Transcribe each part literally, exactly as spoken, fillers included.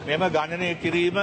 මෙම ගණනය කිරීම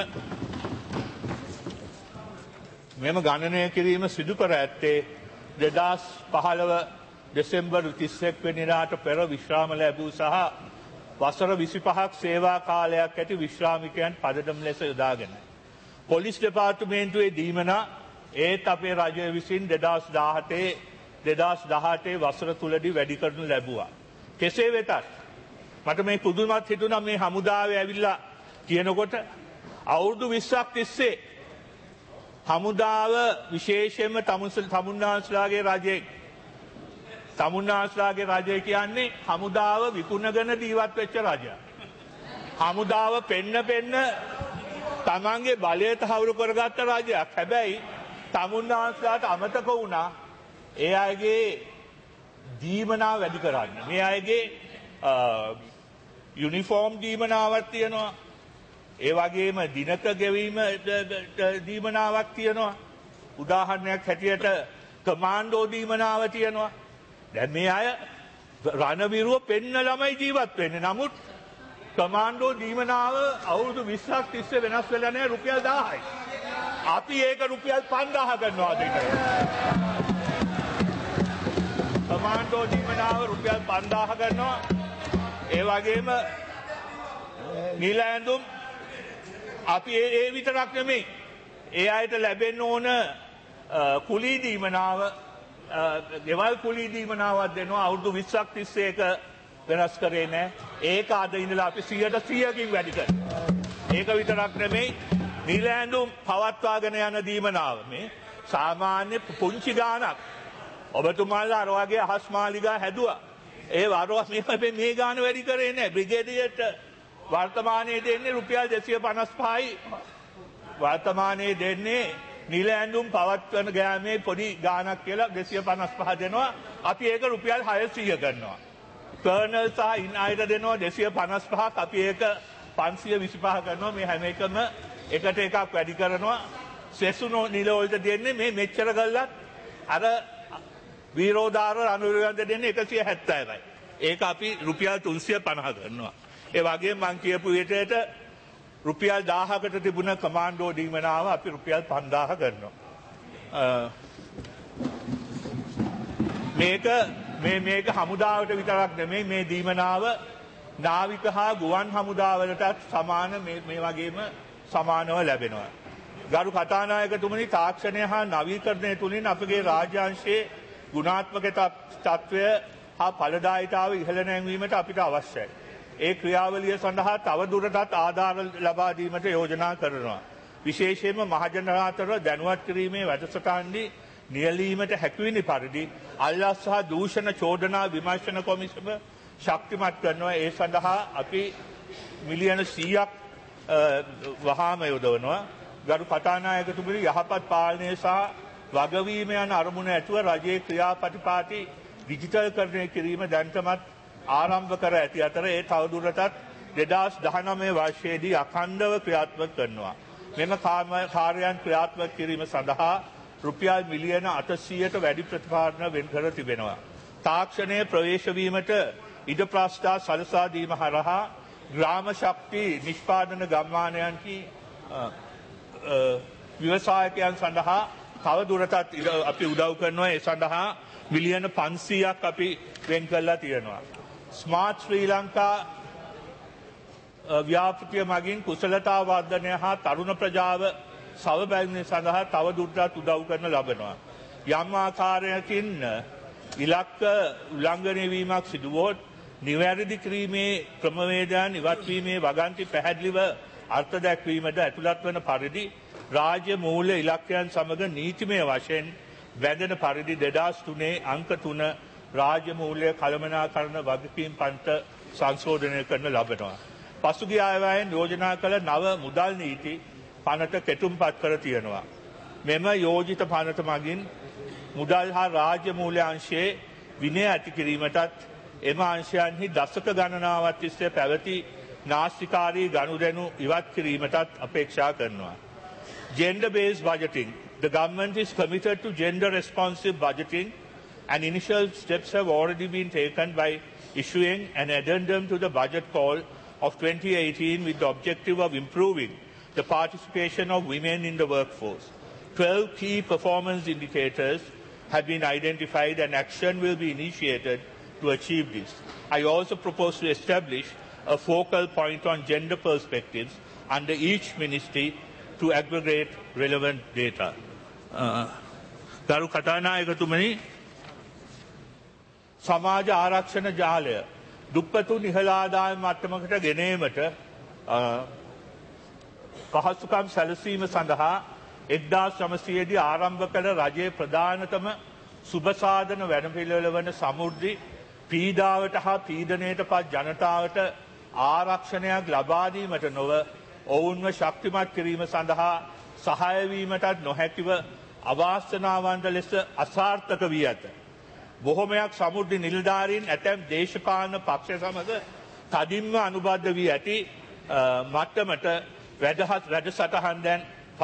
මෙම ගණනය කිරීම සිදු කර ඇත්තේ දෙදහස් පහළව දෙසැම්බර් තිස් එක් වෙනිදාට පෙර විශ්‍රාම ලැබූ සහ වසර විසිපහක් සේවා කාලයක් ඇති විශ්‍රාමිකයන් පදඩම් ලෙස යොදාගෙනයි. පොලිස් දෙපාර්තමේන්තුවේ දීමනා ඒත් අපේ රජය විසින් දෙදහස් දාහටේ දෙදහස් දහඅටේ වසර තුලදී වැඩි කරනු ලැබුවා. කෙසේ වෙතත් මට මේ පුදුමත් හිතුණා මේ හමුදාවේ ඇවිල්ලා කියනකොට අවුරුදු විස්සක් තිස්සේ හමුදාව විශේෂයෙන්ම තමුන්නාන්සලාගේ රජයේ තමුන්නාන්සලාගේ රජය කියන්නේ හමුදාව විකුණගෙන ජීවත් වෙච්ච රජයක්. හමුදාව පෙන්න පෙන්න තමන්ගේ බලය තහවුරු කරගත්ත රජයක්. හැබැයි තමුන්නාන්සලාට අමතක වුණා ඒ අයගේ දීමනා වැඩි කරන්න. මේ අයගේ යුනිෆෝර්ම් දීමනාවක් තියෙනවා. ඒ වගේම දිනක ගෙවීම දීමනාවක් තියෙනවා. උදාහරණයක් හැටියට කමාන්ඩෝ දීමනාව තියෙනවා. දැන් මේ අය රණවිරුව පෙන්න ළමයි ජීවත් වෙන්නේ. නමුත් කමාන්ඩෝ දීමනාව අවුරුදු විස්සක් තිස්සේ වෙනස් වෙලා නැහැ රුපියල් දහයයි. අපි ඒක රුපියල් පන්දාහ ගන්නවා දෙකට. කමාන්ඩෝ දීමනාව රුපියල් පන්දාහ ගන්නවා. ඒ වගේම නිල ඇඳුම් අපි ඒ විතරක් නෙමෙයි. ඒ අයට ලැබෙන්න ඕන කුලී දීමනාව ගෙවල් කුලී දීමනාවක් දෙනවා. අවුරුදු විස්සක් තිස්සේ ඒක වෙනස් කරේ නැහැ. ඒක අද ඉඳලා අපි සියයට සීයකින් වැඩි කරනවා. ඒක විතරක් නෙමෙයි. නිල ඇඳුම් පවත්වාගෙන යන දීමනාව මේ සාමාන්‍ය පුංචි ගාණක්. ඔබතුමාලා අර වගේ අහස් මාලිගා හැදුවා. ඒ වරවත් මේ මේ ගාන වැඩි කරේ නැහැ. බ්‍රිගේඩියට වර්තමානයේ දෙන්නේ රුපියල් දෙසිය පනස් පහයි. වර්තමානයේ දෙන්නේ නිල ඇඳුම් පවත්වන ගෑමේ පොඩි ගාණක් කියලා දෙසිය පනස් පහ දෙනවා. අපි ඒක රුපියල් හයසීය ගන්නවා. කර්නල් සහ ඉන් අයට දෙනවා දෙසිය පනස් පහක්. අපි ඒක පන්සිය විසිපහ ගන්නවා. මේ හැම එකම එකට එකක් වැඩි කරනවා. සෙසුනෝ නිල වලට දෙන්නේ මේ මෙච්චර කළත් අර වීරෝදාර රණවිරුවන්ට දෙන්නේ එකසිය හැත්තෑවයි. ඒක අපි රුපියල් තුන්සිය පනහ ගන්නවා. ඒ වගේ මං කියපු විදිහට රුපියල් දාහකට තිබුණ කමාන්ඩෝ දීමනාව අපි රුපියල් පන්දාහ ගන්නවා. මේක මේ මේක හමුදාවට විතරක් නෙමෙයි මේ දීමනාව නාවික හා ගුවන් හමුදාවලටත් සමාන මේ මේ වගේම සමානව ලැබෙනවා. ගරු කතානායකතුමනි තාක්ෂණය හා නවීකරණය තුලින් අපගේ රාජ්‍යාංශයේ ගුණාත්මක තත්ත්වය හා ඵලදායීතාව ඉහළ නැංවීමට අපිට අවශ්‍යයි. ඒ ක්‍රියාවලිය සඳහා තවදුරටත් ආධාර ලබා දීමට යෝජනා කරනවා. විශේෂයෙන්ම මහජනතාව දැනුවත් කිරීමේ වැඩසටහනදී නියැලීමට හැකියවෙන පරිදි අල්ලස් සහ දූෂණ චෝදනා විමර්ශන කොමිසම ශක්තිමත් කරනවා. ඒ සඳහා අපි මිලියන සීයක් වහාම යොදවනවා. ගරු කතානායකතුමනි යහපත් පාලනය සහ වගවීම යන අරමුණ ඇතුව රජයේ ක්‍රියාපටිපාටි ඩිජිටල් කරණය කිරීම දැන්ටමත් ආරම්භ කර ඇති අතර ඒ තවදුරටත් දෙදහස් දහනවය වර්ෂයේදී අඛණ්ඩව ක්‍රියාත්මක කරනවා. මෙම කාර්යයන් ක්‍රියාත්මක කිරීම සඳහා රුපියල් මිලියන අටසීයට වැඩි ප්‍රතිපාදන වෙන් කර තිබෙනවා. තාක්ෂණයේ ප්‍රවේශ වීමට ඉඩ ප්‍රස්ථා සලසා දීම හරහා ග්‍රාම ශක්ති නිෂ්පාදන ගම්මානයන්හි ව්‍යවසායකයන් සඳහා තවදුරටත් අපි උදව් කරනවා. ඒ සඳහා මිලියන පන්සීයක් අපි වෙන් කරලා තියෙනවා. ස්මාර්ට් ශ්‍රී ලංකා ව්‍යාපෘතිය මගින් කුසලතා වර්ධනය හා තරුණ ප්‍රජාව සවබැල්මේ සඳහා තවදුරටත් උදව් කරන ලබනවා. යම් ආකාරයකින් ඉලක්ක උල්ලංඝනය වීමක් සිදුවොත් නිවැරදි කිරීමේ ක්‍රමවේදයන් ඉවත්වීමේ වගන්ති පැහැදිලිව අර්ථ දැක්වීමට ඇතුළත් වන පරිදි රාජ්‍ය මූල්‍ය ඉලක්කයන් සමග නීතිමය වශයෙන් වැදෙන පරිදි දෙදහස් තුනේ අංක තුන රාජ්‍ය මූල්‍ය කළමනාකරන වගකීම් පන්ත සංශෝධනය කරන ලබනවා. පසුගිය අයවැයෙන් යෝජනා කළ නව මුදල් නීති පනත කෙටුම්පත් කර තියෙනවා. මෙම යෝජිත පනත මගින් මුදල් හා රාජ්‍ය මූල්‍ය අංශයේ විනය ඇති කිරීමටත් එම අංශයන්හි දශක ගණනාවක් තිස්සේ පැවති නාස්තිකාරී ගනුදෙනු ඉවත් කිරීමටත් අපේක්ෂා කරනවා. Gender-based budgeting. The government is committed to gender-responsive budgeting, and initial steps have already been taken by issuing an addendum to the budget called of twenty eighteen with the objective of improving the participation of women in the workforce. twelve key performance indicators have been identified and action will be initiated to achieve this. I also propose to establish a focal point on gender perspectives under each ministry to aggregate relevant data. Garu Katanayakatumani සමාජ ආරක්ෂණ ජාලය දුප්පතුන් ඉහළ ආදායම් මට්ටමකට ගෙනීමට පහසුකම් සැලසීම සඳහා එක්දාස් නවසිය දී ආරම්භ කළ රජයේ ප්‍රධානතම සුබසාධන වැඩපිළිවෙළ වන සමෘද්ධි පීඩාවට හා පීඩනයට පත් ජනතාවට ආරක්ෂණයක් ලබා දීමට නොව ඔවුන්ව ශක්තිමත් කිරීම සඳහා සහාය වීමටත් නොහැකිව අවාසනාවන්ත ලෙස අසාර්ථක වී ඇත. බොහොමයක් සමෘද්ධි නිලධාරීන් ඇතැම් දේශපාලන පක්ෂ සමග තදින්ම අනුබද්ධ වී ඇති මට්ටමට වැඩහත් වැඩසටහන් දැන්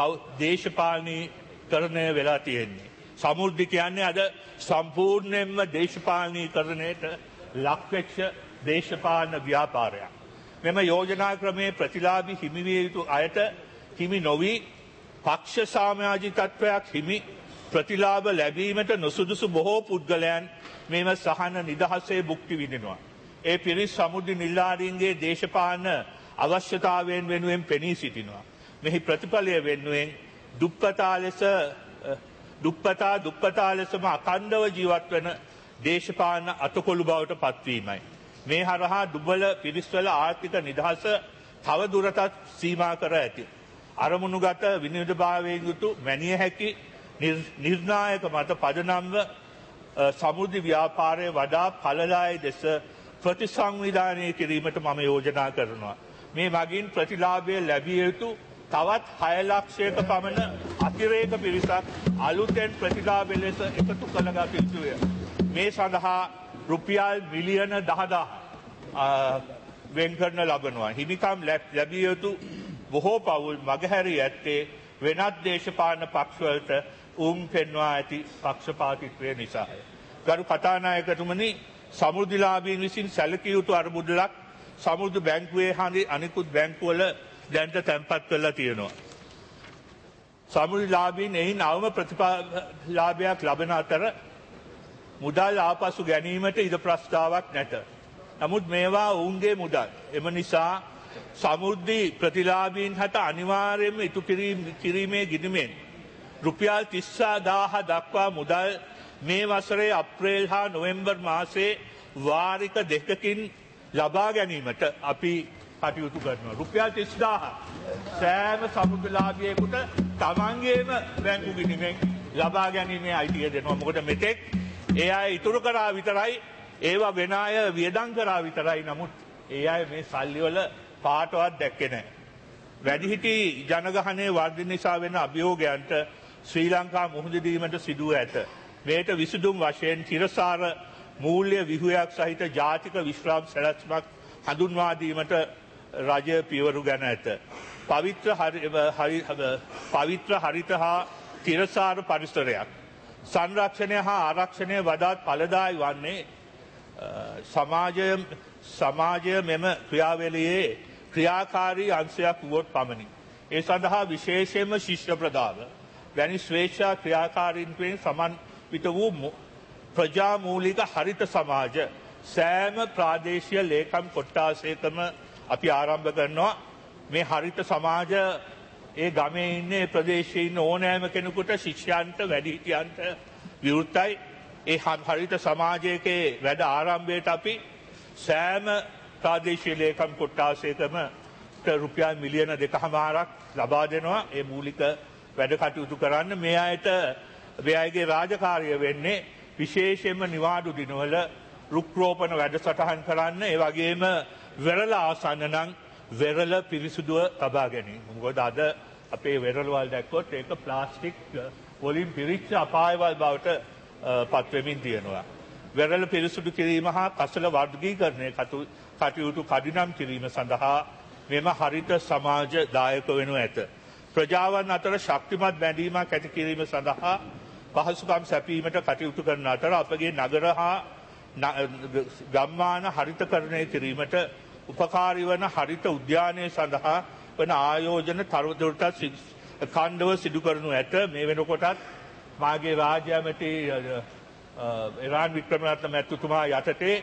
දේශපාලනීකරණය වෙලා තියෙන්නේ. සමෘද්ධි කියන්නේ අද සම්පූර්ණයෙන්ම දේශපාලනීකරණයට ලක්වෙච්ච දේශපාලන ව්‍යාපාරයක්. මෙම යෝජනා ක්‍රමයේ ප්‍රතිලාභී හිමි විය යුතු අයට හිමි නොවි පක්ෂ සාමාජිකත්වයක් හිමි ප්‍රතිලාභ ලැබීමට නොසුදුසු බොහෝ පුද්ගලයන් මෙම සහන නිදහසේ භුක්ති විඳිනවා. ඒ පිරිස් සමෘද්ධි නිලධාරීන්ගේ දේශපාලන අවශ්‍යතාවයන් වෙනුවෙන් පෙනී සිටිනවා. මෙහි ප්‍රතිඵලය වෙනුවෙන් දුප්පතා ලෙස දුප්පතා දුප්පතා ලෙසම අඛණ්ඩව ජීවත් වන දේශපාලන අතකොළු බවට පත්වීමයි. මේ හරහා දුබල පිරිස්වල ආර්ථික නිදහස තව දුරටත් සීමා කර ඇති. අරමුණුගත විනිවිදභාවයෙන් යුතු මැනිය හැකි නිර්ණායක මත පදනම්ව සමෘද්ධි ව්‍යාපාරය වඩා ඵලදායී දෙස ප්‍රතිසංවිධානය කිරීමට මම යෝජනා කරනවා. මේ මගින් ප්‍රතිලාභය ලැබිය යුතු තවත් හය ලක්ෂයක පමණ අතිරේක පිරිසක් අලුතෙන් ප්‍රතිලාභ ලෙස එකතු කළගත යුතුය. මේ සඳහා රුපියල් මිලියන දහදහ වෙන් කරන ලබනවා. හිමිකම් ලැබිය යුතු බොහෝ පවුල් මගහැරී ඇත්තේ වෙනත් දේශපාලන පක්ෂවලට උම් පෙන්වා ඇති පක්ෂපාතිත්වය නිසාය. ගරු කතානායකතුමනි, සමෘද්ධිලාභීන් විසින් සැලකිය යුතු අරමුදලක් සමෘද්ධි බැංකුවේ හා අනිකුත් බැංකුවල දැනට තැන්පත් කරලා තියෙනවා. සමෘද්ධිලාභීන් එයින් අවම ප්‍රතිලාභයක් ලබන අතර මුදල් ආපසු ගැනීමට ඉඩ ප්‍රස්තාවක් නැත. නමුත් මේවා ඔවුන්ගේ මුදල්. එම නිසා සමෘද්ධි ප්‍රතිලාභීන් හට අනිවාර්යයෙන්ම ඉටු කිරීමේ ගිණුමෙන් රුපියල් තිස් දාහ දක්වා මුදල් මේ වසරේ අප්‍රේල් හා නොවැම්බර් මාසයේ වාරික දෙකකින් ලබා ගැනීමට අපි කටයුතු කරනවා. රුපියල් තිස් දාහ සෑම සමෘද්ධිලාභියෙකුට තමන්ගේම බැංකු ගිණුමෙන් ලබා ගැනීමේ අයිතිය දෙනවා. මොකද මෙතෙක් ඒ අය ඉතුරු කරා විතරයි, ඒවා වෙන අය වියදම් කරා විතරයි. නමුත් ඒ අය මේ සල්ලි වල පාටවත් දැක්කේ නැහැ. වැඩිහිටි ජනගහනයේ වර්ධනය නිසා වෙන අභියෝගයන්ට ශ්‍රී ලංකා මුහුණ දීමට සිදුව ඇත. මේට විසඳුම් වශයෙන් තිරසාර මූල්‍ය විහුවක් සහිත ජාතික විශ්‍රාම සැලැස්මක් හඳුන්වා දීමට රජය පියවරු ගෙන ඇත. පවිත්‍ර පවිත්‍ර හරිත හා තිරසාර පරිසරයක් සංරක්ෂණය හා ආරක්ෂණය වඩාත් ඵලදායී වන්නේ සමාජය සමාජය මෙම ක්‍රියාවලියේ ක්‍රියාකාරී අංශයක් වුවොත් පමණි. ඒ සඳහා විශේෂයෙන්ම ශිෂ්‍ය ප්‍රදාව වැනි ස්වේච්ඡා ක්‍රියාකාරීන්ගෙන් සමන්විත වූ ප්‍රජාමූලික හරිත සමාජ සෑම ප්‍රාදේශීය ලේකම් කොට්ටාසයකම අපි ආරම්භ කරනවා. මේ හරිත සමාජ ඒ ගමේ ඉන්නේ ප්‍රදේශයේ ඉන්න ඕනෑම කෙනෙකුට ශිෂ්‍යයන්ට වැඩිහිටියන්ට විවෘතයි. ඒ හරිත සමාජයේ වැඩ ආරම්භයට අපි සෑම ප්‍රාදේශීය ලේකම් කොට්ටාසයකම රුපියල් මිලියන දෙකමාරක් ලබා දෙනවා. ඒ මූලික වැඩ කටයුතු කරන්න මේ අයට මේ අයගේ රාජකාරිය වෙන්නේ විශේෂයෙන්ම නිවාඩු දිනවල රුක් රෝපණ වැඩසටහන් කරන්න. ඒ වගේම වෙරළ ආසන්න නම් වෙරළ පිරිසුදුව තබා ගැනීම. මොකද අද අපේ වෙරළවල් දැක්කොත් ඒක ප්ලාස්ටික් වලින් පිරිච්ච අපායවල් බවට පත් වෙමින් තියෙනවා. වෙරළ පිරිසුදු කිරීම හා කසල වර්ගීකරණය කටයුතු කඩිනම් කිරීම සඳහා මෙම හරිත සමාජ දායක වෙනු ඇත. ප්‍රජාවන් අතර ශක්තිමත් බැඳීමක් ඇති කිරීම සඳහා පහසුකම් සැපීමට කටයුතු කරන අතර අපගේ නගර හා ගම්මාන හරිතකරණය කිරීමට උපකාරී වන හරිත උද්‍යානය සඳහා වන ආයෝජන තවදුරටත් ඛණ්ඩව සිදු කරනු ඇත. මේ වෙනකොටත් මාගේ රාජ්‍ය ඇමති ඉරාන් වික්‍රමරත්න මැතිතුමා යටතේ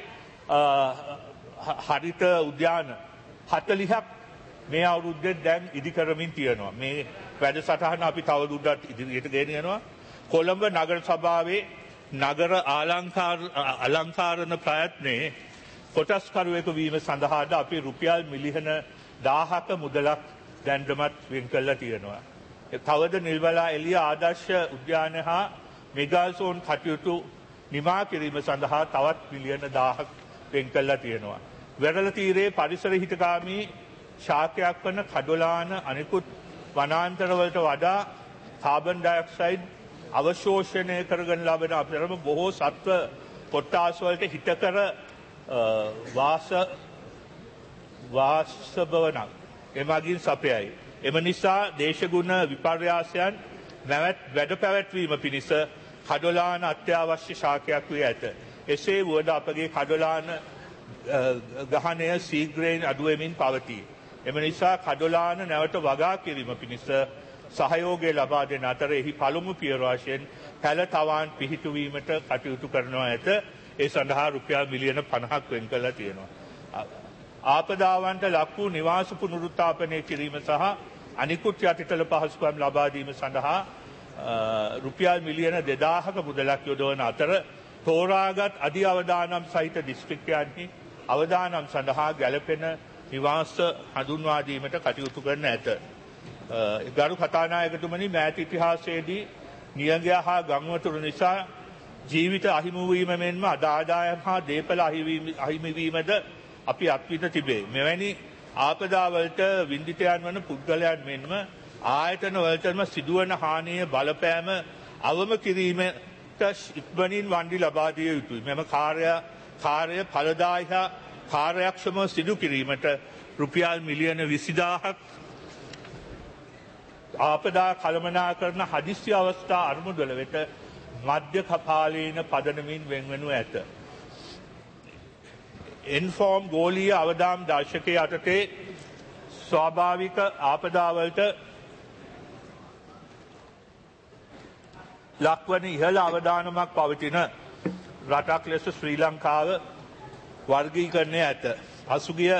හරිත උද්‍යාන හතළිහක් මේ අවුරුද්දේ දැන් ඉදි කරමින් තියෙනවා. මේ වැඩසටහන අපි තවදුරටත් ඉදිරියට ගෙන යනවා. කොළඹ නගර සභාවේ නගර ආලංකාර අලංකාරණ ප්‍රයත්නයේ කොටස්කරුවෙකු වීම සඳහාද අපි රුපියල් මිලියන දාහක මුදලක් දැන්ටමත් වෙන් කළා තියෙනවා. තවද නිල්වලා එළිය ආදර්ශ උද්‍යාන හා මෙගාසෝන් කටයුතු නිමා කිරීම සඳහා තවත් මිලියන දාහක් වෙන් කළා තියෙනවා. වෙරළ තීරයේ පරිසර හිතකාමී ශාකයක් වන කඩොලාන අනිකුත් වනාන්තරවලට වඩා කාබන් ඩයොක්සයිඩ් අවශෝෂණය කරගෙන ලබන අපතරම බොහෝ සත්ව කොට්ටාස් වලට හිතකර වාස වාසභවනක් එමගින් සපයයි. එම නිසා දේශගුණ විපර්යාසයන් නැවැත් වැඩ පැවැත්වීම පිණිස කඩොලාන අත්‍යවශ්‍ය ශාකයක් වී ඇත. එසේ වුවද අපගේ කඩොලාන ගහනය සීග්‍රයෙන් අඩුවෙමින් පවතී. එම නිසා කඩොලාන නැවත වගා කිරීම පිණිස සහයෝගය ලබා දෙන අතර එහි පළමු පියවර වශයෙන් පැල තවාන් පිහිටුවීමට කටයුතු කරනවා ඇත. ඒ සඳහා රුපියල් මිලියන පනහක් වෙන් කළා තියෙනවා. ආපදාවන්ට ලක් වූ නිවාස පුනරුත්ථාපනය කිරීම සහ අනිකුත් යටිතල පහසුකම් ලබා දීම සඳහා රුපියල් මිලියන දෙදාහක මුදලක් යොදවන අතර තෝරාගත් අධි අවදානම් සහිත දිස්ත්‍රික්කයන්හි අවදානම් සඳහා ගැලපෙන නිවාස හඳුන්වා දීමට කටයුතු කරන ඇත. ගරු කතානායකතුමනි, මෑත ඉතිහාසයේදී නියඟයා හා ගංවතුර නිසා ජීවිත අහිමිවීම මෙන්ම අද ආදායම් හා දේපල අහිමිවීමද අපි අත්විඳ තිබේ. මෙවැනි ආපදාවලට වින්දිතයන් වන පුද්ගලයන් මෙන්ම ආයතන වලටම සිදුවන හානිය බලපෑම අවම කිරීමට ඉක්මනින් වන්දි ලබා දිය යුතුයි. මෙම කාර්ය කාර්ය ඵලදායී හා කාර්යක්ෂමව සිදු කිරීමට රුපියල් මිලියන විසිදාහක් ආපදා කළමනාකරන හදිසි අවස්ථා අරමුදල වෙත මධ්‍ය කපාලීන පදනමින් වෙන්වනු ඇත. එන්ෆෝම් ගෝලීය අවදාම් දර්ශකය යටතේ ස්වාභාවික ආපදාවලට ලක්වන ඉහළ අවදානමක් පවතින රටක් ලෙස ශ්‍රී ලංකාව වර්ගීකරණය ඇත. පසුගිය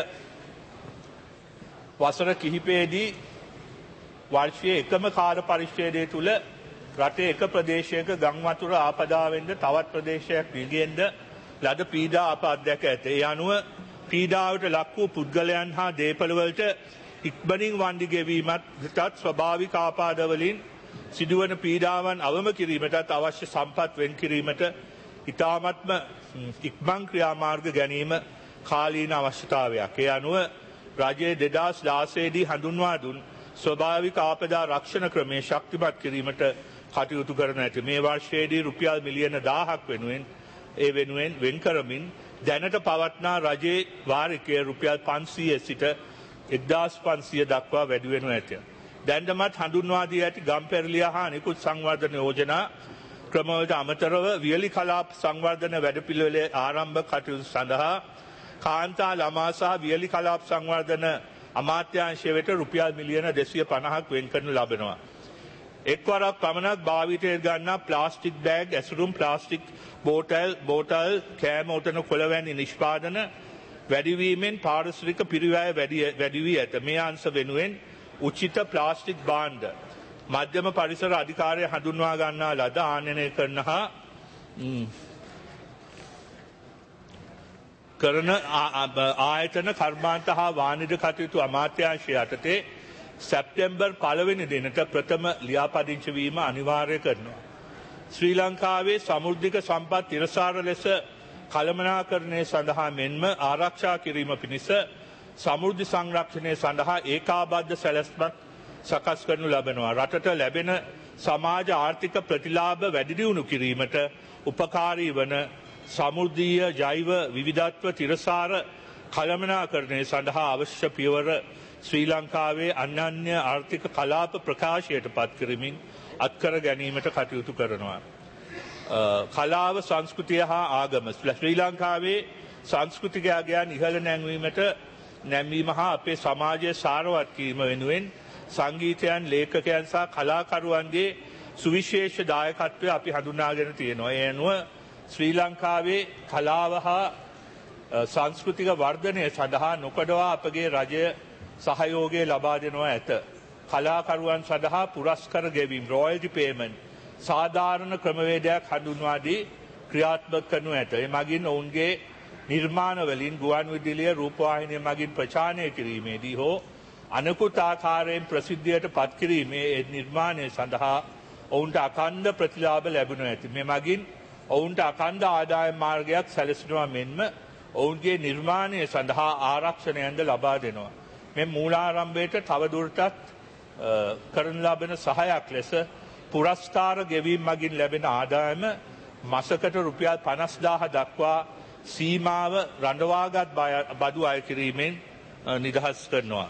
වසර කිහිපයේදී වර්ෂයේ එකම කාල පරිච්ඡේදය තුළ රටේ එක ප්‍රදේශයක ගංවතුර ආපදාවෙන්ද තවත් ප්‍රදේශයක් විගයෙන්ද ලද පීඩා අප අත්දැක ඇත. ඒ අනුව පීඩාවට ලක් වූ පුද්ගලයන් හා දේපළවලට ඉක්මනින් වන්දි ගෙවීමටත් ස්වභාවික ආපාදවලින් සිදුවන පීඩාවන් අවම කිරීමටත් අවශ්‍ය සම්පත් වෙන් කිරීමට ඉතාමත්ම ඉක්මන් ක්‍රියාමාර්ග ගැනීම කාලීන අවශ්‍යතාවයක්. ඒ අනුව රජයේ දෙදහස් දාසයේදී හඳුන්වා දුන් ස්වභාවික ආපදා රක්ෂණ ක්‍රමය ශක්තිමත් කිරීමට කටයුතු කරන ඇත. මේ වර්ෂයේදී රුපියල් මිලියන දාහක් වෙනුවෙන් ඒ වෙනුවෙන් වෙන් කරමින් දැනට පවත්නා රජයේ වාරිකය රුපියල් පන්සීය සිට එක්දාස් පන්සීය දක්වා වැඩි වෙනු ඇත. දැන්ටමත් හඳුන්වා දී ඇති ගම්පෙරළිය හා නිකුත් සංවර්ධන යෝජනා ක්‍රමවලට අමතරව වියලි කලාප සංවර්ධන වැඩපිළිවෙලේ ආරම්භ කටයුතු සඳහා කාන්තා ළමා සහ වියලි කලාප සංවර්ධන අමාත්‍යාංශය වෙත රුපියල් මිලියන දෙසිය පනහක් වෙන් කරනු ලබනවා. එක්වරක් පමණක් භාවිතයට ගන්නා ප්ලාස්ටික් බෑග්, ඇසුරුම් ප්ලාස්ටික් බෝටල් බෝටල් කෑම ඔතන කොළවැනි නිෂ්පාදන වැඩිවීමෙන් පාරිසරික පිරිවැය වැඩි වී ඇත. මේ අංශ වෙනුවෙන් උචිත ප්ලාස්ටික් භාණ්ඩ මධ්‍යම පරිසර අධිකාරිය හඳුන්වා ගන්නා ලද ආනයනය කරන හා කරන ආයතන කර්මාන්ත හා වාණිජ කටයුතු අමාත්‍යාංශය යටතේ සැප්තැම්බර් පළවෙනි දිනට ප්‍රථම ලියාපදිංචි වීම අනිවාර්ය කරනවා. ශ්‍රී ලංකාවේ සමෘද්ධික සම්පත් ඉරසාර ලෙස කළමනාකරණය සඳහා මෙන්ම ආරක්ෂා කිරීම පිණිස සමෘද්ධි සංරක්ෂණය සඳහා ඒකාබද්ධ සැලැස්මක් සකස් කරනු ලබනවා. රටට ලැබෙන සමාජ ආර්ථික ප්‍රතිලාභ වැඩි දියුණු කිරීමට උපකාරී වන සමෘද්ධීය ජෛව විවිධත්ව තිරසාර කළමනාකරණය සඳහා අවශ්‍ය පියවර ශ්‍රී ලංකාවේ අනන්‍ය ආර්ථික කලාප ප්‍රකාශයට පත් කරමින් අත්කර ගැනීමට කටයුතු කරනවා. කලාව සංස්කෘතිය හා ආගම ශ්‍රී ලංකාවේ සංස්කෘතිකයාගයන් ඉහළ නැංවීමට නැමීම හා අපේ සමාජය සාරවත් කිරීම වෙනුවෙන් සංගීතයන් ලේඛකයන් සහ කලාකරුවන්ගේ සුවිශේෂ දායකත්වය අපි හඳුනාගෙන තියෙනවා. ඒ අනුව ශ්‍රී ලංකාවේ කලාව හා සංස්කෘතික වර්ධනය සඳහා නොකඩවා අපගේ රජය සහයෝගය ලබා දෙනවා ඇත. කලාකරුවන් සඳහා පුරස්කර ගෙවීම royalty payment සාධාරණ ක්‍රමවේදයක් හඳුන්වා දී ක්‍රියාත්මක කරනු ඇත. ඒ මගින් ඔවුන්ගේ නිර්මාණ වලින් ගුවන් විදුලිය රූපවාහිනිය මගින් ප්‍රචාරණය කිරීමේදී හෝ අනෙකුත් ආකාරයෙන් ප්‍රසිද්ධියට පත් කිරීමේ ඒ නිර්මාණය සඳහා ඔවුන්ට අඛණ්ඩ ප්‍රතිලාභ ලැබෙනු ඇත. මේ මගින් ඔවුන්ට අඛණ්ඩ ආදායම් මාර්ගයක් සැලසෙනවා මෙන්ම ඔවුන්ගේ නිර්මාණය සඳහා ආරක්ෂණයන්ද ලබා දෙනවා. මේ මූලාරම්භයට තවදුරටත් කරන ලබන සහයක් ලෙස පුරස්කාර ගෙවීම මගින් ලැබෙන ආදායම මාසකට රුපියල් පනස් දාහ දක්වා සීමාව රඳවාගත් බදු අය කිරීමෙන් නිදහස් කරනවා.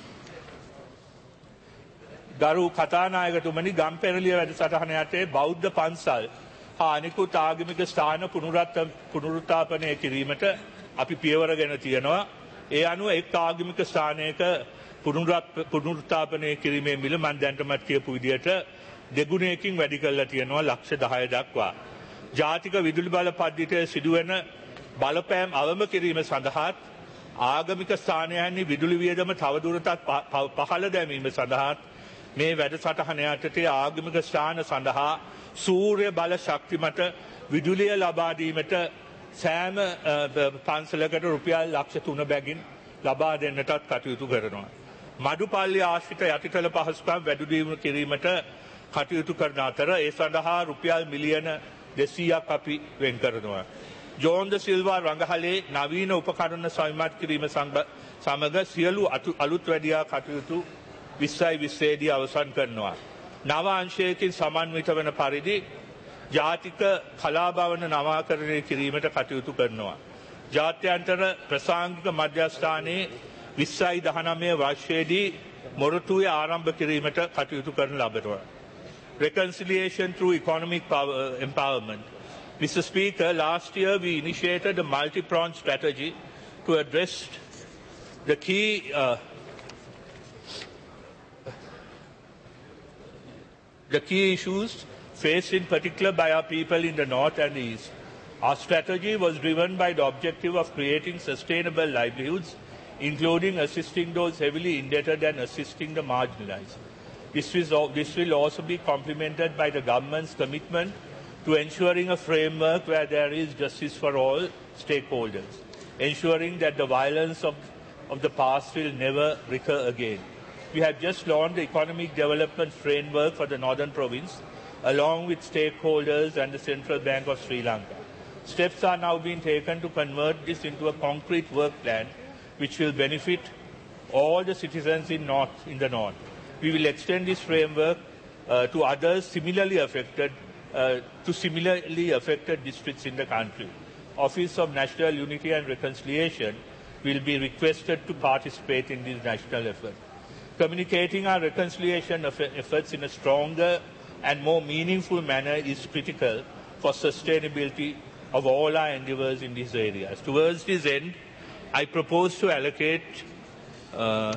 ගරු කතානායකතුමනි, ගම්පෙරළිය වැඩසටහන යටතේ බෞද්ධ පන්සල් හා අනිකුත් ආගමික ස්ථාන පුනරුත්ථාපනය කිරීමට අපි පියවරගෙන තියෙනවා. ඒ අනුව එක් ආගමික ස්ථානයක පුනරුත්ථාපනය කිරීමේ මිල මන් දැන්ටමත් කියපු විදිහට දෙගුණයකින් වැඩි කරලා තියෙනවා ලක්ෂ දහය දක්වා. ජාතික විදුලි බල පද්ධතියේ සිදුවෙන බලපෑම් අවම කිරීම සඳහාත් ආගමික ස්ථානයන්හි විදුලි වියදම තවදුරටත් පහළ දැමීම සඳහාත් මේ වැඩසටහන යටතේ ආගමික ස්ථාන සඳහා සූර්ය බල ශක්තිමට විදුලිය ලබා දීමට සෑම පන්සලකට රුපියල් ලක්ෂ තුන බැගින් ලබා දෙන්නටත් කටයුතු කරනවා. මඩුපල්ලි ආශ්‍රිත යටිතල පහසුකම් වැඩි දියුණු කිරීමට කටයුතු කරන අතර ඒ සඳහා රුපියල් මිලියන දෙසීයක් අපි වෙන් කරනවා. ජෝන්ද සිල්වා රඟහලේ නවීන උපකරණ සවිමත් කිරීම සමග සියලු අලුත් වැඩියා කටයුතු විස්සයි විස්සේදී අවසන් කරනවා. නව අංශයකින් සමන්විත වන පරිදි ජාතික කලාභවන නවාකරණය කිරීමට කටයුතු කරනවා. ජාත්‍යන්තර ප්‍රසාංගික මධ්‍යස්ථානයේ විස්සයි දහනවය වර්ෂයේදී මොරටුවේ ආරම්භ කිරීමට කටයුතු කරන ලබනවා. Reconciliation through economic power, empowerment. Mister Speaker, last year we initiated a multi-pronged strategy to address the key uh, the key issues faced in particular by our people in the north and the east. Our strategy was driven by the objective of creating sustainable livelihoods, including assisting those heavily indebted and assisting the marginalized. This, is, this will also be complemented by the government's commitment to ensuring a framework where there is justice for all stakeholders, ensuring that the violence of, of the past will never recur again. We have just launched the economic development framework for the northern province, along with stakeholders and the Central Bank of Sri Lanka. Steps are now being taken to convert this into a concrete work plan which will benefit all the citizens in, north, in the north. We will extend this framework uh, to others similarly affected, uh, to similarly affected districts in the country. Office of National Unity and Reconciliation will be requested to participate in this national effort. Communicating our reconciliation efforts in a stronger and more meaningful manner is critical for sustainability of all our endeavours in these areas. Towards this end, I propose to allocate uh,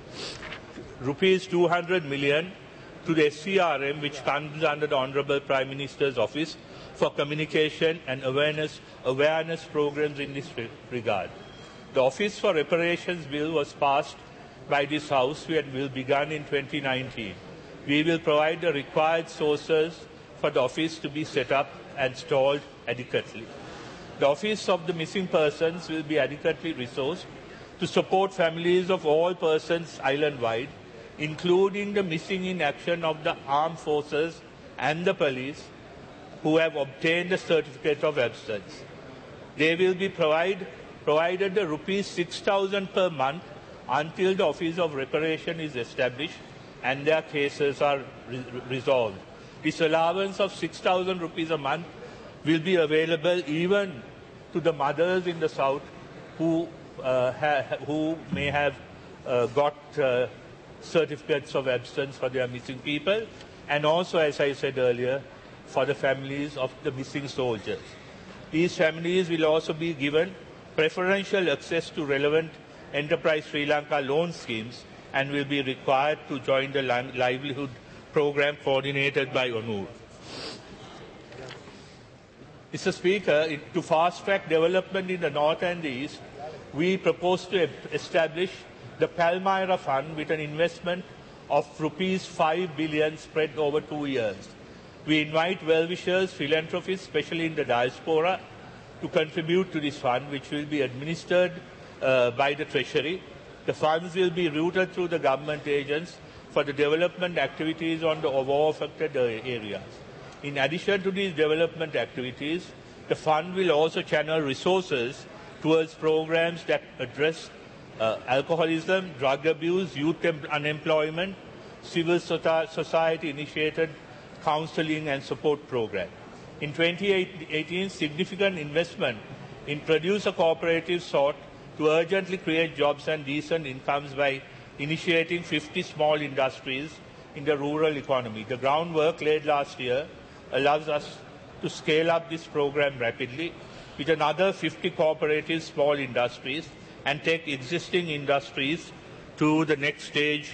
rupees two hundred million to the S C R M, which comes under the Honourable Prime Minister's Office, for communication and awareness, awareness programs in this regard. The Office for Reparations Bill was passed by this House and will begin in twenty nineteen. We will provide the required sources for the Office to be set up and installed adequately. The Office of the Missing Persons will be adequately resourced to support families of all persons island-wide, including the missing in action of the armed forces and the police who have obtained a certificate of absence. They will be provide, provided the rupees six thousand per month until the Office of Reparation is established and their cases are re resolved. This allowance of six thousand rupees a month will be available even to the mothers in the south who, uh, ha who may have uh, got uh, certificates of absence for their missing people, and also, as I said earlier, for the families of the missing soldiers. These families will also be given preferential access to relevant Enterprise Sri Lanka loan schemes and will be required to join the livelihood program coordinated by O N U R. Mister Speaker, to fast-track development in the North and the East, we propose to establish the Palmyra Fund with an investment of rupees five billion spread over two years. We invite well-wishers, philanthropists, especially in the diaspora, to contribute to this fund, which will be administered uh, by the Treasury. The funds will be routed through the government agents for the development activities on the war-affected areas. In addition to these development activities, the fund will also channel resources towards programs that address uh, alcoholism, drug abuse, youth unemployment, civil society-initiated counseling and support program. In twenty eighteen, significant investment in producer cooperatives sought to urgently create jobs and decent incomes by initiating fifty small industries in the rural economy. The groundwork laid last year allows us to scale up this program rapidly with another fifty cooperative small industries and take existing industries to the next stage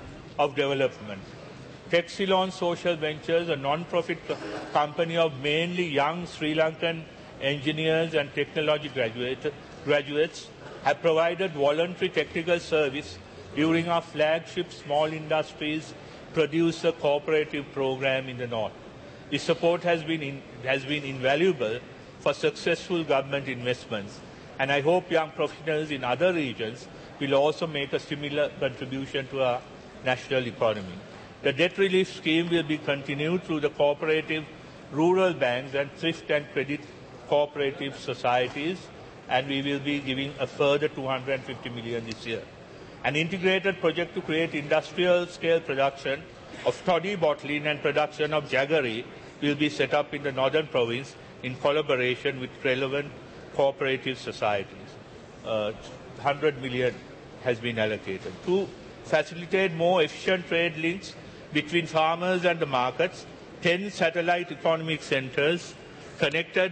of development. Texilon Social Ventures, a non-profit company of mainly young Sri Lankan engineers and technology graduate, graduates, have provided voluntary technical service during our flagship Small Industries Producer Cooperative Program in the North. This support has been, in, has been invaluable for successful government investments, and I hope young professionals in other regions will also make a similar contribution to our national economy. The debt relief scheme will be continued through the cooperative rural banks and thrift and credit cooperative societies, and we will be giving a further two hundred fifty million this year. An integrated project to create industrial scale production of toddy bottling and production of jaggery will be set up in the northern province in collaboration with relevant cooperative societies. Uh, one hundred million has been allocated. To facilitate more efficient trade links between farmers and the markets, ten satellite economic centers connected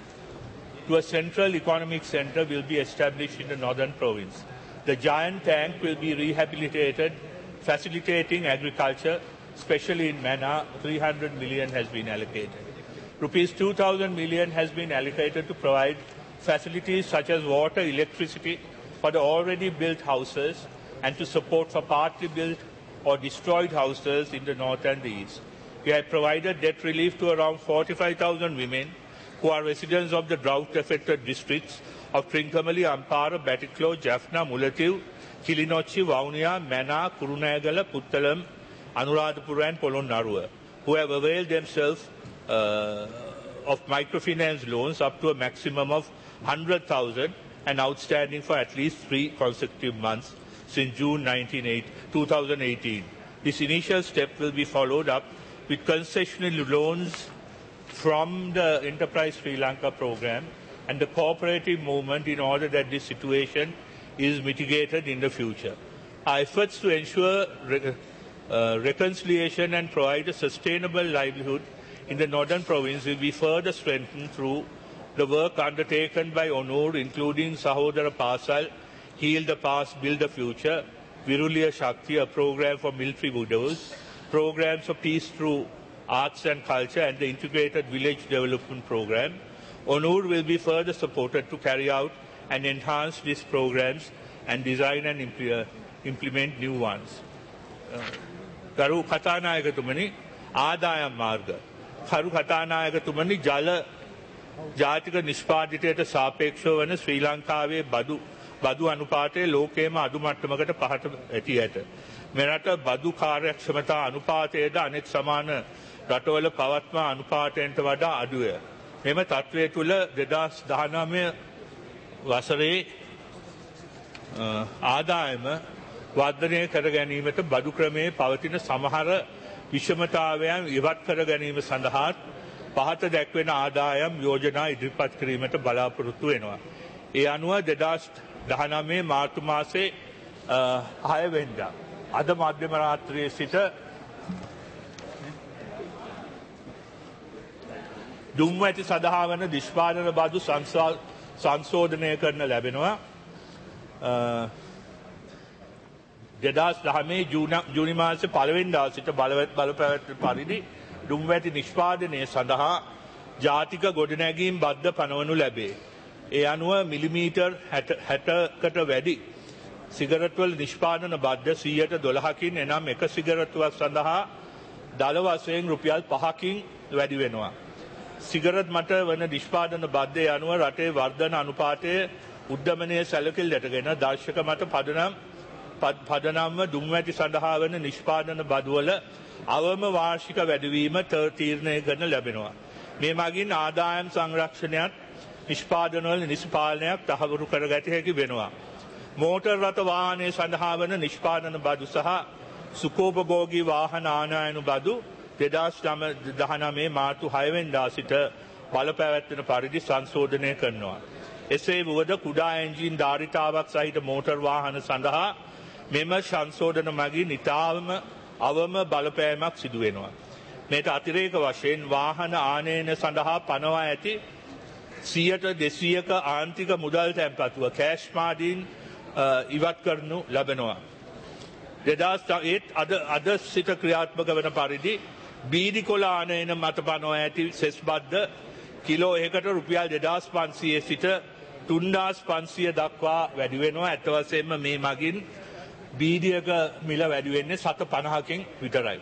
to a central economic center will be established in the northern province. The giant tank will be rehabilitated, facilitating agriculture, especially in Mana. three hundred million has been allocated. Rupees two thousand million has been allocated to provide facilities such as water, electricity for the already built houses and to support for partly built or destroyed houses in the north and the east. We have provided debt relief to around forty-five thousand women who are residents of the drought-affected districts of Trincomalee, Ampara, Batticaloa, Jaffna, Mullaitivu, Kilinochchi, Vavuniya, Mana, Kurunegala, Puttalam, Anuradhapura and Polonnaruwa, who have availed themselves uh, of microfinance loans up to a maximum of one hundred thousand and outstanding for at least three consecutive months since June two thousand eighteen. This initial step will be followed up with concessional loans from the Enterprise Sri Lanka program and the cooperative movement in order that this situation is mitigated in the future. Our efforts to ensure re uh, reconciliation and provide a sustainable livelihood in the northern province will be further strengthened through the work undertaken by O N U R, including Sahodara Pasal, Heal the Past, Build the Future, Viruliya Shakti, a program for military widows, programs of peace through arts and culture, and the integrated village development program. O N U R will be further supported to carry out and enhance these programs and design and impl implement new ones. Karu Khathanayakatumani, Adayam Marga. Karu Khathanayakatumani, Jala Jatika Nishpaditata Sapekso වන ශ්‍රී ලංකාවේ බදු බදු අනුපාතය ලෝකයේම අඩු මට්ටමකට පහත ඇති ඇත. මෙරට බදු කාර්යක්ෂමතා අනුපාතයද අනෙක් සමාන රටවල පවත්ම අනුපාතයන්ට වඩා අඩුය. මෙම තත්ත්වය තුළ දෙදහස් දහනවය වසරේ ආදායම වර්ධනය කර ගැනීමට බදු ක්‍රමයේ පවතින සමහර විෂමතාවයන් ඉවත් කර ගැනීම සඳහා පහත දැක්වෙන ආදායම් යෝජනා ඉදිරිපත් කිරීමට බලාපොරොත්තු වෙනවා. ඒ අනුව දෙදහස් දහනවය මාර්තු මාසේ හය වෙනිදා අද මධ්‍යම රාත්‍රියේ සිට දුම්වැටි සඳහා වන නිෂ්පාදන බදු සංශෝධනය කරන ලැබෙනවා. දෙදහස් දහයේ ජූනි මාසේ පළවෙනිදා සිට බලපැවැත්වෙන පරිදි දුම්වැටි නිෂ්පාදනය සඳහා ජාතික ගොඩනැගීම් බද්ධ පනවනු ලැබේ. ඒ අනුව මිලිමීටර් හැටකට වැඩි සිගරට්වල නිෂ්පාදන බද්ධ සීයට දොළහකින් එනම් එක සිගරට්තුවක් සඳහා දල වශයෙන් රුපියල් පහකින් වැඩි වෙනවා. සිගරට් මට වන නිෂ්පාදන බද්ධය අනුව රටේ වර්ධන අනුපාතය උද්ධමනය සැලකිල්ලටගෙන දර්ශක මත පදනම් පදනම්ව දුම්වැටි සඳහා වන නිෂ්පාදන බදුවල අවම වාර්ෂික වැඩිවීම තීරණය කරන ලැබෙනවා. මේ මගින් ආදායම් සංරක්ෂණයත් නිෂ්පාදනවල නිෂ්පාලනයක් තහවුරු කරගත හැකි වෙනවා. මෝටර් රථ වාහනය සඳහා වන නිෂ්පාදන බදු සහ සුකෝපභෝගී වාහන ආනයන බදු දෙදහස් දහනවයේ මාර්තු හයවෙනිදා සිට බලපැවැත්වෙන පරිදි සංශෝධනය කරනවා. එසේ වුවද කුඩා එන්ජින් ධාරිතාවක් සහිත මෝටර් වාහන සඳහා මෙම සංශෝධන මගින් ඉතාම අවම බලපෑමක් සිදු වෙනවා. මේට අතිරේක වශයෙන් වාහන ආනයන සඳහා පනවා ඇති සියයට දෙසීයක ආන්තික මුදල් තැන්පතුව කෑෂ් මාඩින් ඉවත් කරනු ලැබෙනවා. දෙදහස් ඒත් අද අද සිට ක්‍රියාත්මක වන පරිදි බීඩි කොළ ආනයන මත පනවා ඇති සෙස් බද්ධ කිලෝ එකකට රුපියල් දෙදහස් පන්සියය සිට තුන්දාස් පන්සිය දක්වා වැඩි වෙනවා. ඇත්ත වශයෙන්ම මේ මගින් බීඩියක මිල වැඩි වෙන්නේ සත පනහකින් විතරයි.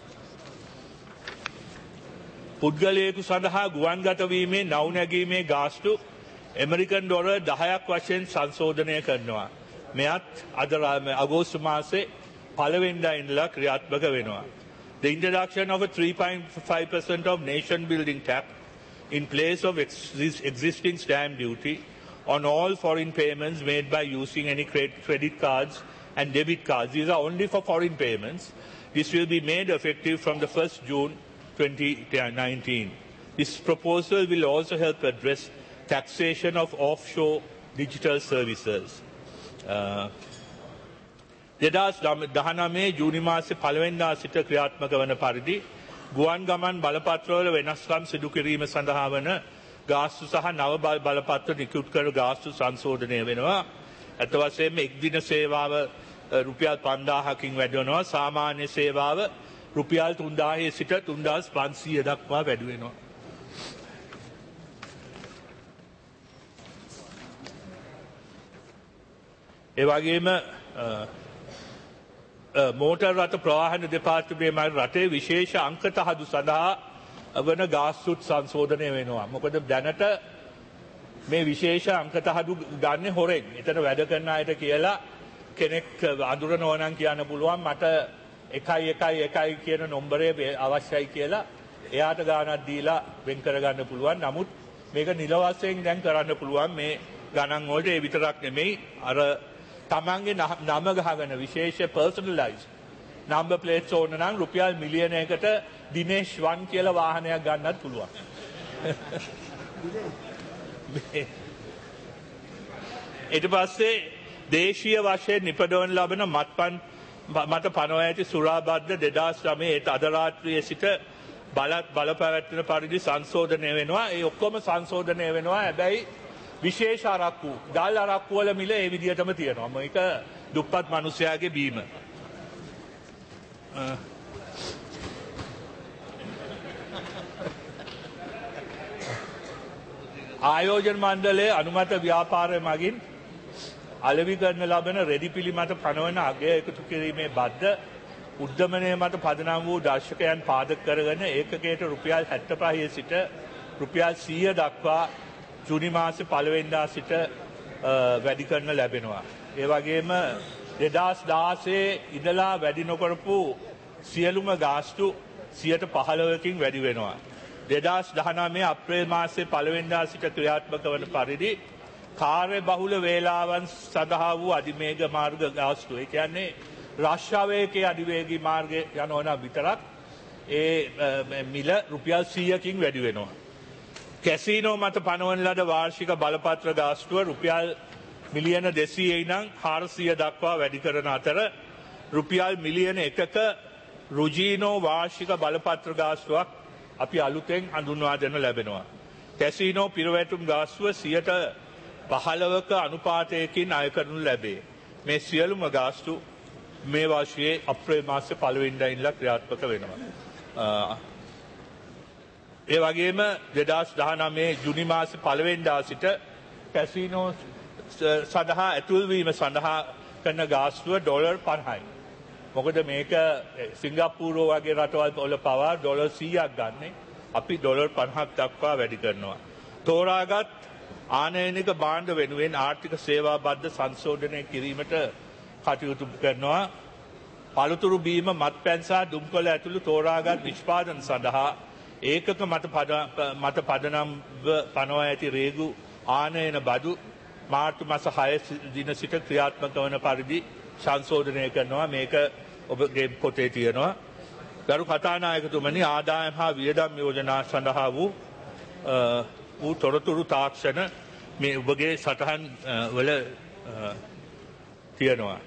පුද්ගලයෙකු සඳහා ගුවන්ගත වීමේ නව් නැගීමේ ගාස්තු ඇමරිකන් ඩොලර් දහයක් වශයෙන් සංශෝධනය කරනවා. මෙයත් අද අගෝස්තු මාසේ පළවෙනිදා ඉඳලා ක්‍රියාත්මක වෙනවා. The introduction of a three point five percent of nation building tax in place of ex- existing stamp duty on all foreign payments made by using any credit cards and debit cards. These are only for foreign payments. This will be made effective from the first of June twenty nineteen. This proposal will also help address taxation of offshore digital services. දෙදහස් දහනවයේ ජූනි මාසේ පළවෙනිදා සිට ක්‍රියාත්මක වන පරිදි ගුවන් ගමන් බලපත්‍රවල වෙනස්කම් සිදු කිරීම සඳහා වන ගාස්තු සහ නව බලපත්‍ර නිකුත් කර ගාස්තු සංශෝධනය වෙනවා. ඇත්ත වශයෙන්ම එක්දින සේවාව රුපියල් පන්දාහකින් වැඩි වෙනවා. සාමාන්‍ය සේවාව රුපියල් තුන්දාහේ සිට තුන්දාස් පන්සීය දක්වා වැඩි වෙනවා. ඒ වගේම මෝටර් රථ ප්‍රවාහන දෙපාර්තමේන්තුවේ රටේ විශේෂ අංක තහඩු සඳහා වන ගාස්තුත් සංශෝධනය වෙනවා. මොකද දැනට මේ විශේෂ අංක තහඩු ගන්න හොරෙන්. එතන වැඩ කරන අයට කියලා කෙනෙක් අඳුරනවා නම් කියන්න පුළුවන් මට එකයි එකයි එකයි කියන නම්බරය අවශ්‍යයි කියලා එයාට ගානක් දීලා වෙන් කරගන්න පුළුවන්. නමුත් මේක නිල වශයෙන් දැන් කරන්න පුළුවන් මේ ගණන් වලට. ඒ විතරක් නෙමෙයි අර තමන්ගේ නම ගහගෙන විශේෂ පර්සනලයිස් නම්බර් ප්ලේට්ස් ඕන නම් රුපියල් මිලියනයකට දිනේෂ් වන් කියලා වාහනයක් ගන්නත් පුළුවන්. ඊට පස්සේ දේශීය වශයෙන් නිපදවන ලබන මත්පන් මට පනවා ඇති සුරාබද්ධ දෙදහස් නවයේ අද රාත්‍රියේ සිට බලත් බලපැවැත්වෙන පරිදි සංශෝධනය වෙනවා. ඒ ඔක්කොම සංශෝධනය වෙනවා. හැබැයි විශේෂ අරක්කු ගල් අරක්කු වල මිල ඒ විදිහටම තියෙනවා. මේක දුප්පත් මිනිසයාගේ බීම. ආයෝජන මණ්ඩලයේ අනුමත ව්‍යාපාරය මගින් අලෙවි කරන ලබන රෙදි පිළි මත පනවන අගය එකතු කිරීමේ බද්ධ උද්ධමනය මත පදනම් වූ දර්ශකයන් පාදක කරගෙන ඒකකයට රුපියල් හැත්තෑපහේ සිට රුපියල් සීය දක්වා ජූනි මාසේ පළවෙනිදා සිට වැඩි කරන ලැබෙනවා. ඒ වගේම දෙදහස් දාහේ ඉඳලා වැඩි නොකරපු සියලුම ගාස්තු සියයට පහළොවකින් වැඩි වෙනවා. දෙදහස් දහනවයේ අප්‍රේල් මාසේ පළවෙනිදා සිට ක්‍රියාත්මක වන පරිදි කාර්ය බහුල වේලාවන් සඳහා වූ අධිවේග මාර්ග ගාස්තු. ඒ කියන්නේ රාශාවේකේ අධිවේගී මාර්ගය යනවා විතරක් ඒ මිල රුපියල් සීයකින් වැඩි වෙනවා. කැසිනෝ මත පනවන ලද වාර්ෂික බලපත්‍ර ගාස්තුව රුපියල් මිලියන දෙසීයයි නම් හාරසිය දක්වා වැඩි කරන අතර රුපියල් මිලියන එකක රුජීනෝ වාර්ෂික බලපත්‍ර ගාස්තුවක් අපි අලුතෙන් හඳුන්වා දෙන්න ලැබෙනවා. කැසිනෝ පිරවැටුම් ගාස්තුව සියයට පහළවක අනුපාතයකින් අය කරනු ලැබේ. මේ සියලුම ගාස්තු මේ වර්ෂයේ අප්‍රේල් මාසේ පළවෙනිදා ඉඳලා ක්‍රියාත්මක වෙනවා. ඒ වගේම දෙදාස් දහනවයේ ජුනි මාසේ පළවෙනිදා සිට කැසිනෝ සඳහා ඇතුල්වීම සඳහා කරන ගාස්තුව ඩොලර් පනහයි. මොකද මේක සිංගප්පූරුව වගේ රටවල් වල පවා ඩොලර් සීයක් ගන්න. අපි ඩොලර් පනහක් දක්වා වැඩි කරනවා. තෝරාගත් ආනයනික භාණ්ඩ වෙනුවෙන් ආර්ථික සේවා බද්ධ සංශෝධනය කිරීමට කටයුතු කරනවා. පළතුරු බීම මත්පැන් සහ දුම්කොළ ඇතුළු තෝරාගත් නිෂ්පාදන සඳහා ඒකක මත පදනම්ව පනවා ඇති රේගු ආනයන බදු මාර්තු මස හය දින සිට ක්‍රියාත්මක වන පරිදි සංශෝධනය කරනවා. මේක ඔබගේ පොතේ තියෙනවා. ගරු කතානායකතුමනි, ආදායම් හා වියදම් යෝජනා සඳහා වූ වූ තොරතුරු තාක්ෂණ මේ ඔබගේ සටහන් වල තියෙනවා.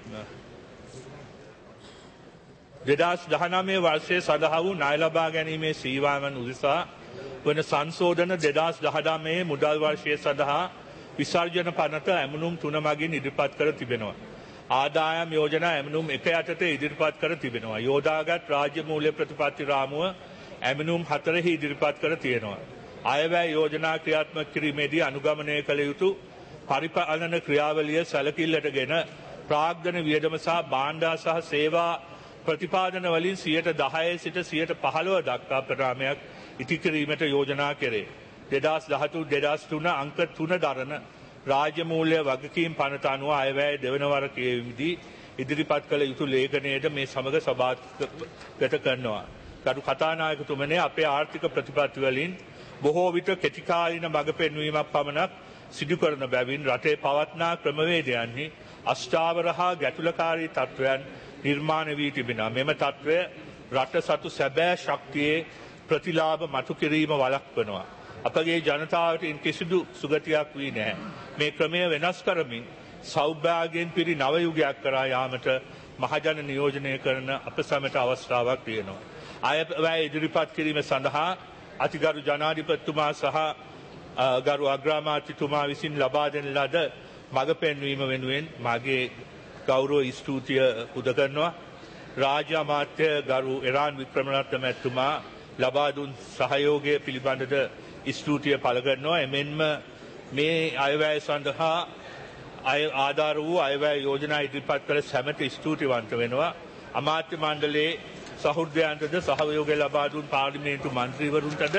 දෙදාස් දහනවය වර්ෂයේ සඳහා වූ ණය ලබා ගැනීමේ සීමාවන් උදෙසා වන සංශෝධන දෙදාස් දහනවයේ මුදල් වර්ෂය සඳහා විසර්ජන පනත ඇමනුම් තුන මගින් ඉදිරිපත් කර තිබෙනවා. ආදායම් යෝජනා ඇමනුම් එක යටතේ ඉදිරිපත් කර තිබෙනවා. යෝදාගත් රාජ්‍ය මූල්‍ය ප්‍රතිපත්ති රාමුව ඇමනුම් හතරෙහි ඉදිරිපත් කර තියෙනවා. අයවැය යෝජනා ක්‍රියාත්මක කිරීමේදී අනුගමනය කළ යුතු පරිපාලන ක්‍රියාවලිය සැලකිල්ලටගෙන ප්‍රාග්ධන වියදම සහ භාණ්ඩ සහ සේවා ප්‍රතිපාදන වලින් සියයට දහය සිට සියයට පහළොව දක්වා ප්‍රාමයක් ඉටි කිරීමට යෝජනා කෙරේ. දෙදාස් දහතුන දෙදාස් තුන අංක තුන දරන රාජ්‍ය මූල්‍ය වගකීම් පනත අනුව අයවැය දෙවන වර කියවීමේදී ඉදිරිපත් කළ යුතු ලේඛනයේද මේ සමග සභාගත කරනවා. ගරු කතානායකතුමනි, අපේ ආර්ථික ප්‍රතිපත්ති වලින් බොහෝ විට කෙටිකාලීන මඟ පෙන්වීමක් පමණක් සිදු කරන බැවින් රටේ පවත්නා ක්‍රමවේදයන්හි අෂ්ටාවර හා ගැටලුකාරී තත්ත්වයන් නිර්මාණය වී තිබෙනවා. මෙම තත්ත්වය රට සතු සැබෑ ශක්තියේ ප්‍රතිලාභ මතු කිරීම වළක්වනවා. අපගේ ජනතාවට ඉන් කිසිදු සුගතියක් වී නැහැ. මේ ක්‍රමය වෙනස් කරමින් සෞභාගයෙන් පිරි නව යුගයක් කරා යාමට මහජන නියෝජනය කරන අප සැමට අවස්ථාවක් තියෙනවා. අයවැය ඉදිරිපත් කිරීම සඳහා අතිගරු ජනාධිපතිතුමා සහ ගරු අග්‍රාමාත්‍යතුමා විසින් ලබා දෙන ලද මඟ පෙන්වීම වෙනුවෙන් මගේ ගෞරව ස්තුතිය පුද කරනවා. රාජ්‍ය අමාත්‍ය ගරු එරාන් වික්‍රමරත්න මැතිතුමා ලබා දුන් සහයෝගය පිළිබඳව ස්තුතිය පළ කරනවා. එමෙන්ම මේ අයවැය සඳහා ආධාර වූ අයවැය යෝජනා ඉදිරිපත් කළ සැමට ස්තුතිවන්ත වෙනවා. අමාත්‍ය මණ්ඩලයේ සහෘදයන්ටද සහයෝගය ලබා දුන් පාර්ලිමේන්තු මන්ත්‍රීවරුන්ටද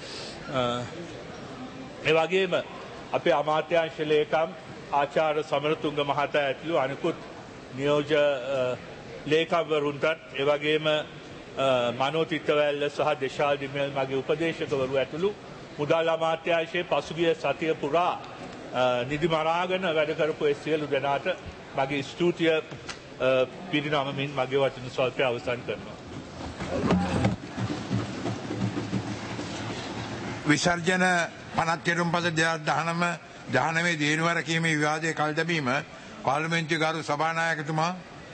ඒ වගේම අපේ අමාත්‍යාංශ ලේකම් ආචාර්ය සමරතුංග මහතා ඇතුළු අනිකුත් නියෝජ්‍ය ලේකම්වරුන්ටත් ඒ වගේම මනෝ තිත්තවැල්ල සහ දේශාල් දිමෙල් මගේ උපදේශකවරු ඇතුළු මුදල් අමාත්‍යාංශයේ පසුගිය සතිය පුරා නිදි මරාගෙන වැඩ කරපු ඒ සියලු දෙනාට මගේ ස්තුතිය පිරිනමමින් මගේ වචන ස්වල්පය අවසන් කරනවා. විසර්ජන පනත් කෙරුම් පස දෙදස් දහනව දහනවේ දේනුවර කීමේ විවාදය කල් දැමීම පාර්ලිමේන්තු ගරු සභානායකතුමා.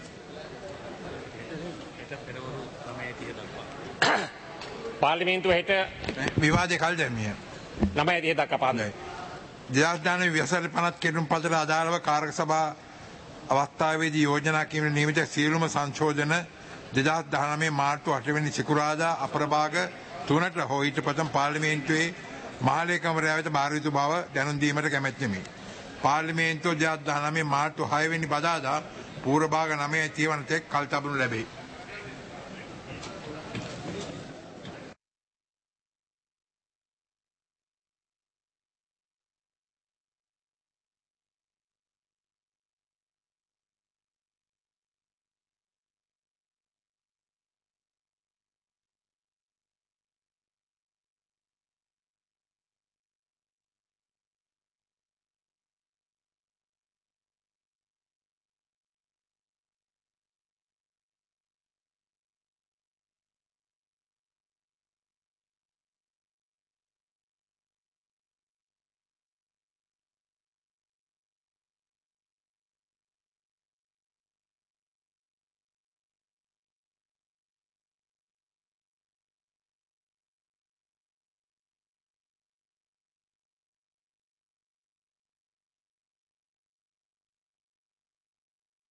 පාර්ලිමේන්තුව හෙට විවාදය කල් දැමිය නමය තිහ දක්වා පාදයි. දෙදස් දහනවේ විසර්ජන පනත් කෙරුම් පසට අදාළව කාරක සභා අවස්ථාවේදී යෝජනා කිරීමට නියමිත සියලුම සංශෝධන දෙදස් දහනවයේ මාර්තු අටවෙනි සිකුරාදා අපරභාග තුනට හෝ ඊට පසු පාර්ලිමේන්තුවේ මහලේකම්වරයා වෙත බාර යුතු බව දැනුම් දීමට කැමැත්තෙමි. පාර්ලිමේන්තුව දෙදස් දහනවයේ මාර්තු හයවෙනි බදාදා පූර්ව භාග නවය තිහවන තෙක් කල් තබනු ලැබේ.